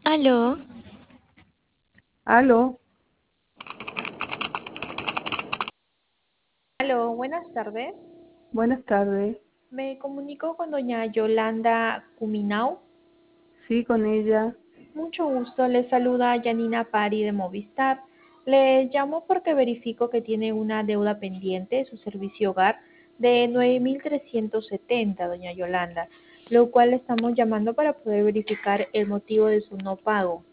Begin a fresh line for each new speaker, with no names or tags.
Aló,
Aló,
Aló, buenas tardes.
buenas tardes.
Me comunico con doña Yolanda Cuminau.
Sí, con ella.
Mucho gusto, le saluda Janina Pari de Movistar. Le llamo porque verifico que tiene una deuda pendiente de su servicio hogar de 9.370, doña Yolanda, lo cual le estamos llamando para poder verificar el motivo de su no pago.